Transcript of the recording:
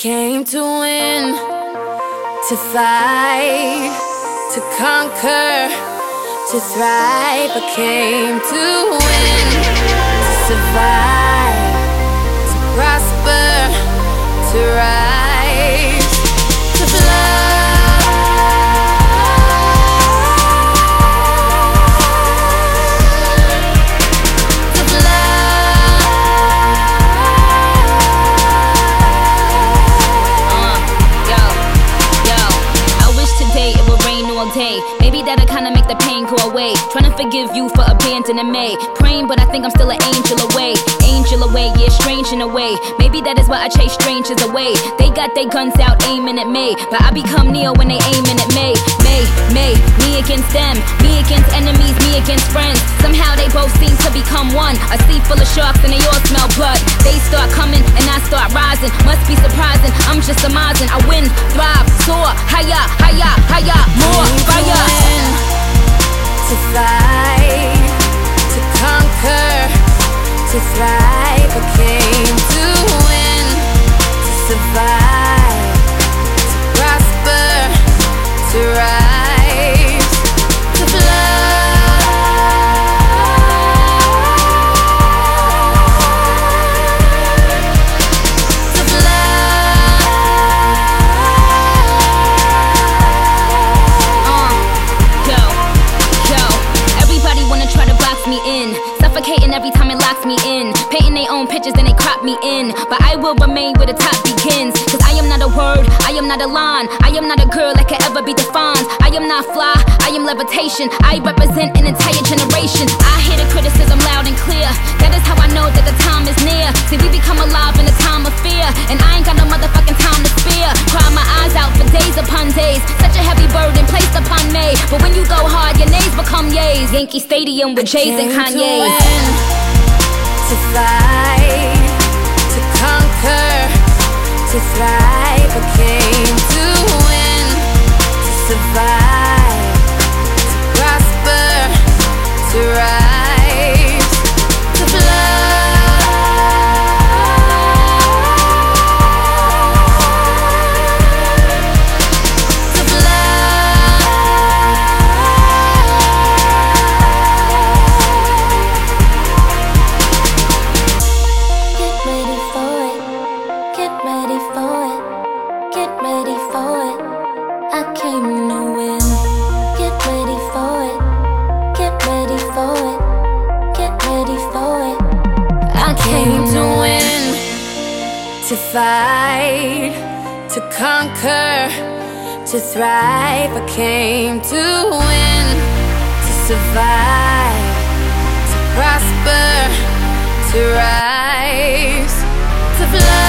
came to win, to fight, to conquer, to thrive. I came to win, to survive, to prosper, to rise, to fly. Maybe that'll kinda make the pain go away. Trying to forgive you for abandoning me. Praying, but I think I'm still an angel away. Angel away, yeah, strange in a way. Maybe that is why I chase strangers away. They got their guns out aiming at me, but I become Neo when they aiming at me. Me against them, me against enemies, me against friends. Somehow they both seem to become one. A sea full of sharks and they all smell blood. They start coming and I start rising. Must be surprising, I'm just surmising. I win, thrive, soar, higher, higher, higher, more fire. To fight, to conquer, to thrive. I came to win, to survive, to prosper, to rise, to fly. Me in, suffocating every time it locks me in. Painting their own pictures and they crop me in. But I will remain where the top begins. Cause I am not a word, I am not a line. I am not a girl that can ever be defined. I am not fly, I am levitation. I represent an entire generation. I hear the criticism loud and clear. That is how I know that the time is near. See, we become alive in a time of fear, and I ain't got no motherfucking time to spare. Cry my eyes out for days upon days. Such a heavy burden placed upon me. But when you go hard, your nays become yays. Yankee Stadium with Jays and Kanye's. To fight, to conquer, to thrive. I came to win, to survive, to prosper, to rise, to fly. To fight, to conquer, to thrive. I came to win, to survive, to prosper, to rise, to fly.